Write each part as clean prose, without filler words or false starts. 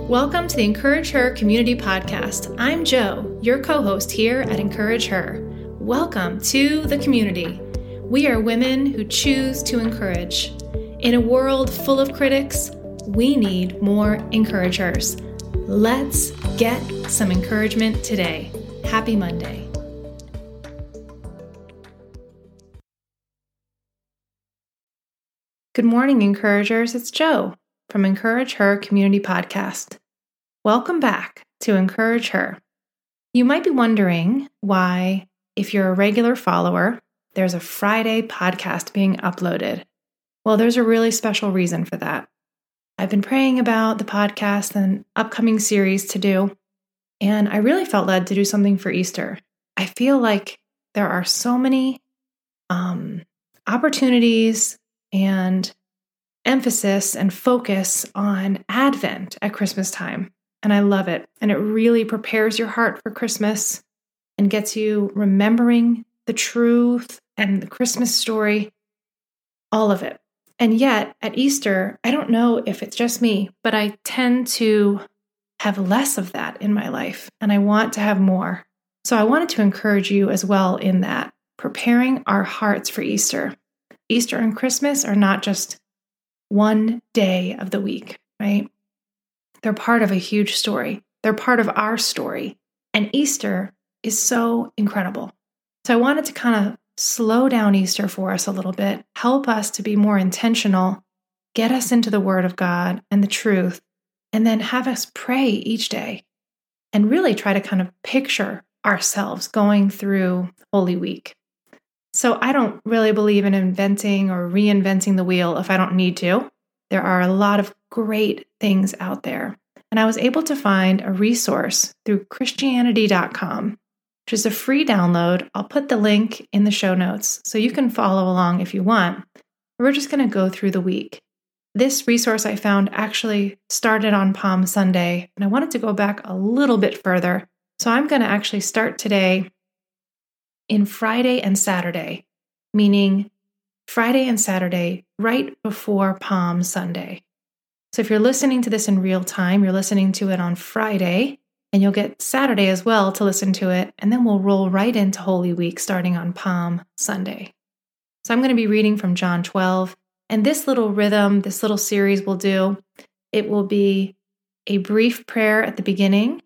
Welcome to the Encourage Her Community Podcast. I'm Jo, your co-host here at Encourage Her. Welcome to the community. We are women who choose to encourage. In a world full of critics, we need more encouragers. Let's get some encouragement today. Happy Monday. Good morning, encouragers. It's Jo from Encourage Her Community Podcast. Welcome back to Encourage Her. You might be wondering why, if you're a regular follower, there's a Friday podcast being uploaded. Well, there's a really special reason for that. I've been praying about the podcast and upcoming series to do, and I really felt led to do something for Easter. I feel like there are so many opportunities and emphasis and focus on Advent at Christmas time. And I love it. And it really prepares your heart for Christmas and gets you remembering the truth and the Christmas story, all of it. And yet at Easter, I don't know if it's just me, but I tend to have less of that in my life, and I want to have more. So I wanted to encourage you as well in that, preparing our hearts for Easter. Easter and Christmas are not just one day of the week, right? They're part of a huge story. They're part of our story. And Easter is so incredible. So I wanted to kind of slow down Easter for us a little bit, help us to be more intentional, get us into the Word of God and the truth, and then have us pray each day and really try to kind of picture ourselves going through Holy Week. So I don't really believe in inventing or reinventing the wheel if I don't need to. There are a lot of great things out there. And I was able to find a resource through Christianity.com, which is a free download. I'll put the link in the show notes so you can follow along if you want. We're just going to go through the week. This resource I found actually started on Palm Sunday, and I wanted to go back a little bit further. So I'm going to actually start today in Friday and Saturday, meaning Friday and Saturday right before Palm Sunday. So if you're listening to this in real time, you're listening to it on Friday, and you'll get Saturday as well to listen to it, and then we'll roll right into Holy Week starting on Palm Sunday. So I'm going to be reading from John 12, and this little rhythm, this little series we'll do, it will be a brief prayer at the beginning,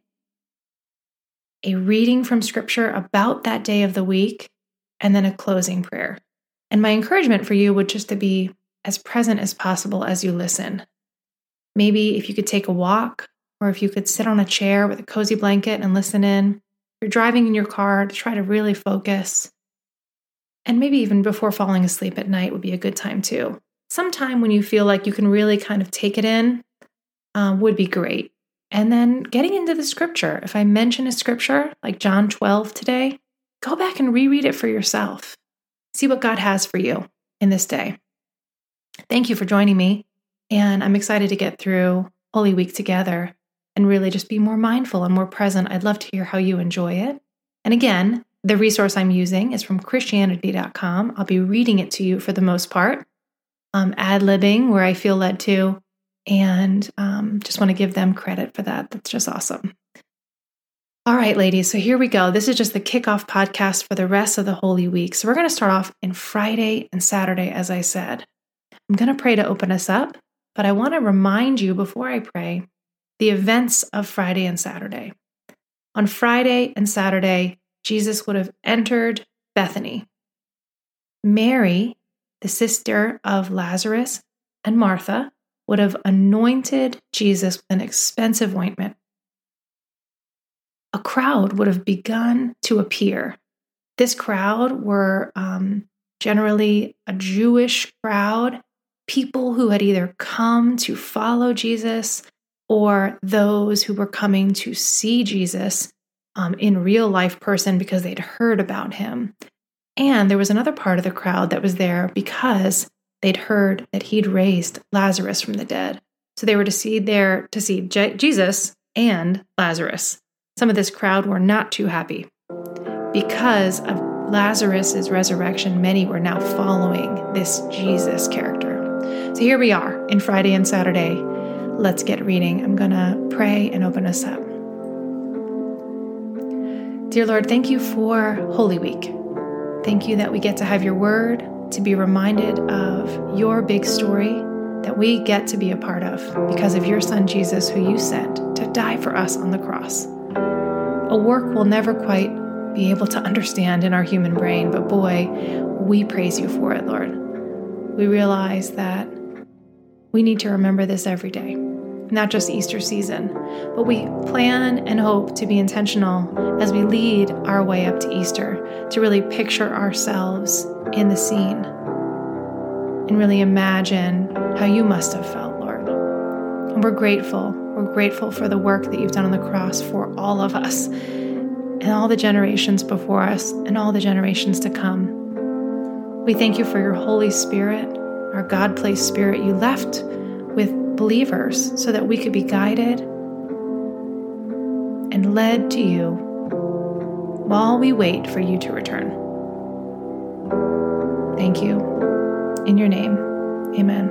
a reading from Scripture about that day of the week, and then a closing prayer. And my encouragement for you would just to be as present as possible as you listen. Maybe if you could take a walk, or if you could sit on a chair with a cozy blanket and listen in. If you're driving in your car, to try to really focus. And maybe even before falling asleep at night would be a good time too. Sometime when you feel like you can really kind of take it in would be great. And then getting into the Scripture. If I mention a Scripture like John 12 today, go back and reread it for yourself. See what God has for you in this day. Thank you for joining me. And I'm excited to get through Holy Week together and really just be more mindful and more present. I'd love to hear how you enjoy it. And again, the resource I'm using is from Christianity.com. I'll be reading it to you for the most part, ad-libbing where I feel led to, and just want to give them credit for that. That's just awesome. All right, ladies, so here we go. This is just the kickoff podcast for the rest of the Holy Week. So we're going to start off in Friday and Saturday, as I said. I'm going to pray to open us up, but I want to remind you before I pray the events of Friday and Saturday. On Friday and Saturday, Jesus would have entered Bethany. Mary, the sister of Lazarus and Martha, would have anointed Jesus with an expensive ointment. A crowd would have begun to appear. This crowd were generally a Jewish crowd, people who had either come to follow Jesus or those who were coming to see Jesus in real life person because they'd heard about him. And there was another part of the crowd that was there because they'd heard that he'd raised Lazarus from the dead. So they were to see Jesus and Lazarus. Some of this crowd were not too happy. Because of Lazarus' resurrection, many were now following this Jesus character. So here we are in Friday and Saturday. let's get reading. I'm going to pray and open us up. Dear Lord, thank you for Holy Week. Thank you that we get to have your word, to be reminded of your big story that we get to be a part of because of your son Jesus, who you sent to die for us on the cross. A work we'll never quite be able to understand in our human brain, but boy, we praise you for it, Lord. We realize that we need to remember this every day, not just Easter season, but we plan and hope to be intentional as we lead our way up to Easter, to really picture ourselves in the scene and really imagine how you must have felt, Lord. And we're grateful. We're grateful for the work that you've done on the cross for all of us and all the generations before us and all the generations to come. We thank you for your Holy Spirit, our God-placed Spirit you left with believers so that we could be guided and led to you while we wait for you to return. Thank you. In your name, amen.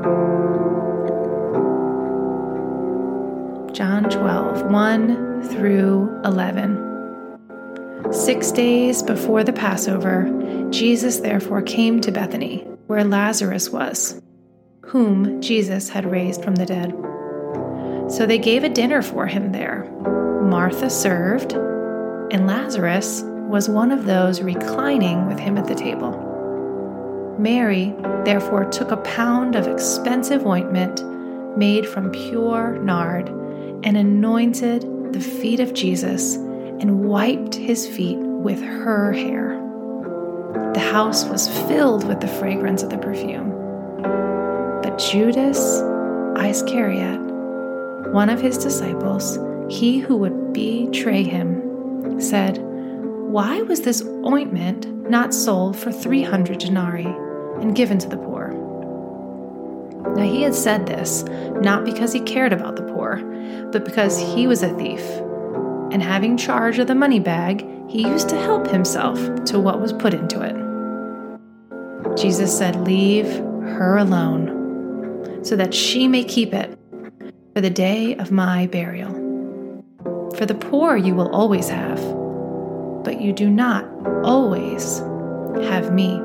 John 12, 1 through 11. 6 days before the Passover, Jesus therefore came to Bethany, where Lazarus was, whom Jesus had raised from the dead. So they gave a dinner for him there. Martha served, and Lazarus was one of those reclining with him at the table. Mary therefore took a pound of expensive ointment made from pure nard and anointed the feet of Jesus and wiped his feet with her hair. The house was filled with the fragrance of the perfume. But Judas Iscariot, one of his disciples, he who would betray him, said, "Why was this ointment not sold for 300 denarii and given to the poor?" Now he had said this not because he cared about the poor, but because he was a thief, and having charge of the money bag, he used to help himself to what was put into it. Jesus said, "Leave her alone, so that she may keep it for the day of my burial. For the poor you will always have, but you do not always have me."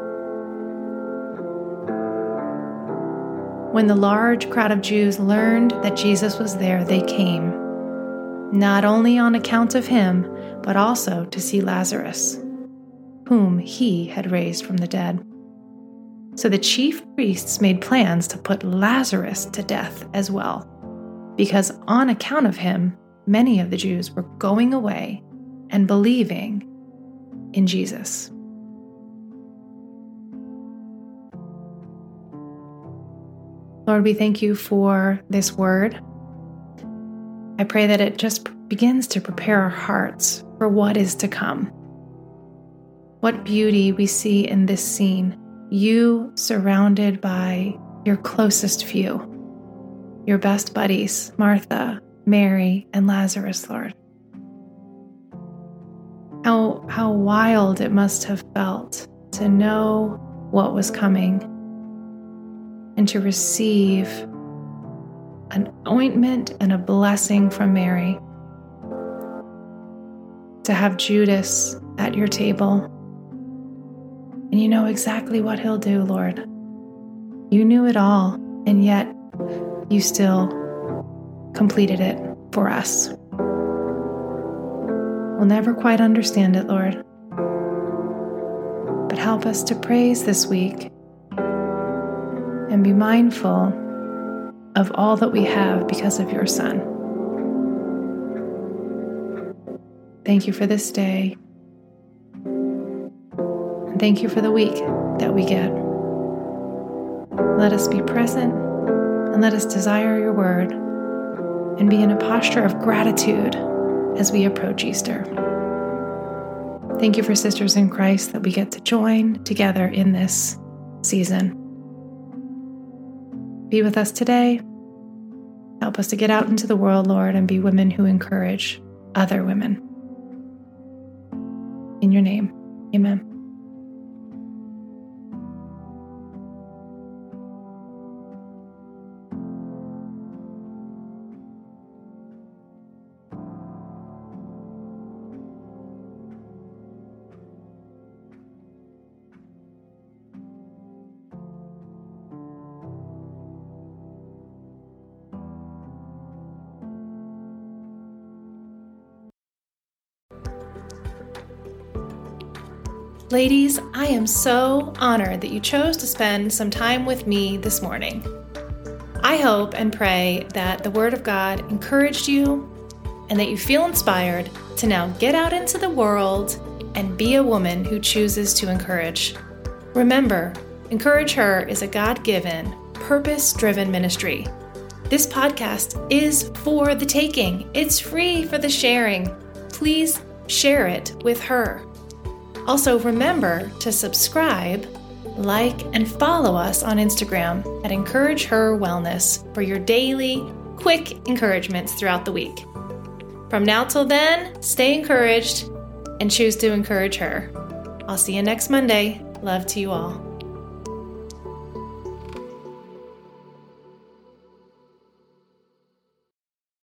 When the large crowd of Jews learned that Jesus was there, they came, not only on account of him, but also to see Lazarus, whom he had raised from the dead. So the chief priests made plans to put Lazarus to death as well, because on account of him, many of the Jews were going away and believing in Jesus. Lord, we thank you for this word. I pray that it just begins to prepare our hearts for what is to come. What beauty we see in this scene, you surrounded by your closest few, your best buddies, Martha, Mary, and Lazarus, Lord. How wild it must have felt to know what was coming and to receive an ointment and a blessing from Mary, to have Judas at your table. And you know exactly what he'll do, Lord. You knew it all, and yet you still completed it for us. We'll never quite understand it, Lord. But help us to praise this week and be mindful of all that we have because of your Son. Thank you for this day. And thank you for the week that we get. Let us be present and let us desire your word and be in a posture of gratitude as we approach Easter. Thank you for sisters in Christ that we get to join together in this season. Be with us today. Help us to get out into the world, Lord, and be women who encourage other women. In your name, amen. Ladies, I am so honored that you chose to spend some time with me this morning. I hope and pray that the Word of God encouraged you and that you feel inspired to now get out into the world and be a woman who chooses to encourage. Remember, Encourage Her is a God-given, purpose-driven ministry. This podcast is for the taking. It's free for the sharing. Please share it with her. Also, remember to subscribe, like, and follow us on Instagram at Encourage Her Wellness for your daily, quick encouragements throughout the week. From now till then, stay encouraged and choose to encourage her. I'll see you next Monday. Love to you all.